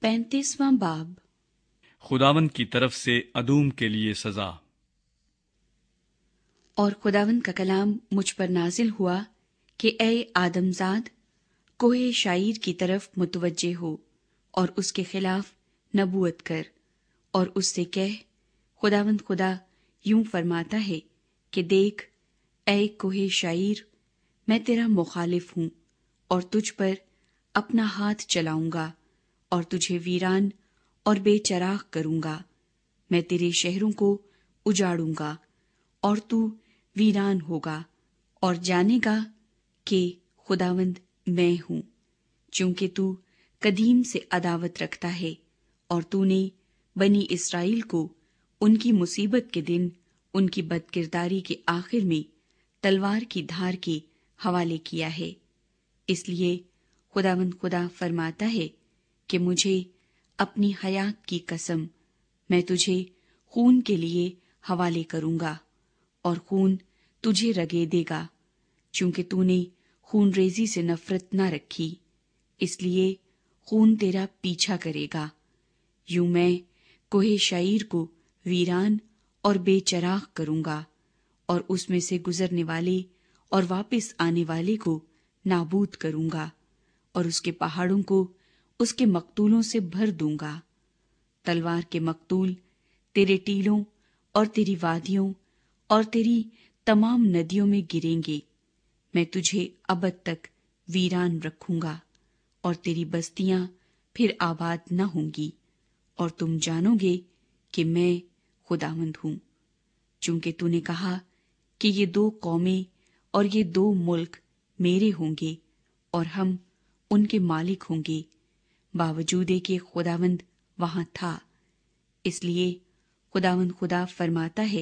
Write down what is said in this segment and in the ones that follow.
35واں باب۔ خداوند کی طرف سے ادوم کے لیے سزا۔ اور خداوند کا کلام مجھ پر نازل ہوا کہ اے آدم زاد، کوہ شعیر کی طرف متوجہ ہو اور اس کے خلاف نبوت کر، اور اس سے کہہ، خداوند خدا یوں فرماتا ہے کہ دیکھ اے کوہ شعیر، میں تیرا مخالف ہوں اور تجھ پر اپنا ہاتھ چلاؤں گا اور تجھے ویران اور بے چراغ کروں گا۔ میں تیرے شہروں کو اجاڑوں گا اور تو ویران ہوگا، اور جانے گا کہ خداوند میں ہوں، چونکہ تو قدیم سے عداوت رکھتا ہے اور تو نے بنی اسرائیل کو ان کی مصیبت کے دن ان کی بد کرداری کے آخر میں تلوار کی دھار کے حوالے کیا ہے۔ اس لیے خداوند خدا فرماتا ہے کہ مجھے اپنی حیات کی قسم، میں تجھے خون کے لیے حوالے کروں گا اور خون تجھے رگے دے گا، چونکہ تو نے خون ریزی سے نفرت نہ رکھی، اس لیے خون تیرا پیچھا کرے گا۔ یوں میں کوہ شعیر کو ویران اور بے چراغ کروں گا اور اس میں سے گزرنے والے اور واپس آنے والے کو نابود کروں گا، اور اس کے پہاڑوں کو اس کے مقتولوں سے بھر دوں گا۔ تلوار کے مقتول تیرے ٹیلوں اور تیری وادیوں اور تیری تمام ندیوں میں گریں گے۔ میں تجھے ابد تک ویران رکھوں گا اور تیری بستیاں پھر آباد نہ ہوں گی، اور تم جانو گے کہ میں خداوند ہوں، چونکہ تو نے کہا کہ یہ 2 قومیں اور یہ 2 ملک میرے ہوں گے اور ہم ان کے مالک ہوں گے، باوجود کہ خداوند وہاں تھا۔ اس لیے خداوند خدا فرماتا ہے،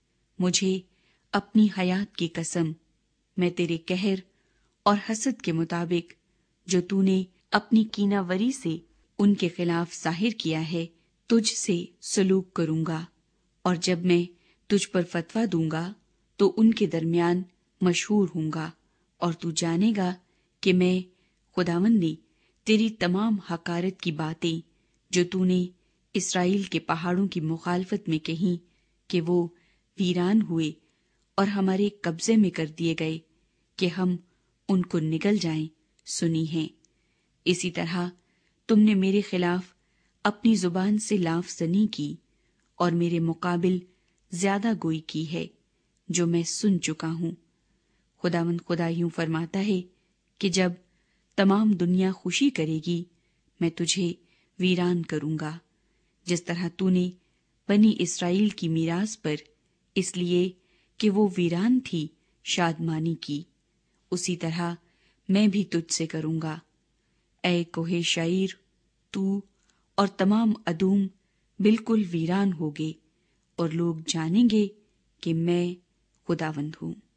مجھے اپنی حیات کی قسم، میں تیرے قہر اور حسد کے مطابق جو تو نے اپنی کینہ وری سے ان کے خلاف ظاہر کیا ہے، تجھ سے سلوک کروں گا، اور جب میں تجھ پر فتویٰ دوں گا تو ان کے درمیان مشہور ہوں گا، اور تو جانے گا کہ میں خداوند نے تیری تمام حقارت کی باتیں جو تو نے اسرائیل کے پہاڑوں کی مخالفت میں کہیں کہ وہ ویران ہوئے اور ہمارے قبضے میں کر دیے گئے کہ ہم ان کو نگل جائیں، سنی ہیں۔ اسی طرح تم نے میرے خلاف اپنی زبان سے لاف زنی کی اور میرے مقابل زیادہ گوئی کی ہے، جو میں سن چکا ہوں۔ خداوند خدا یوں فرماتا ہے کہ جب تمام دنیا خوشی کرے گی، میں تجھے ویران کروں گا، جس طرح تو نے بنی اسرائیل کی میراث پر اس لیے کہ وہ ویران تھی شادمانی کی، اسی طرح میں بھی تجھ سے کروں گا۔ اے کوہ شعیر، تو اور تمام ادوم بالکل ویران ہوگے، اور لوگ جانیں گے کہ میں خداوند ہوں۔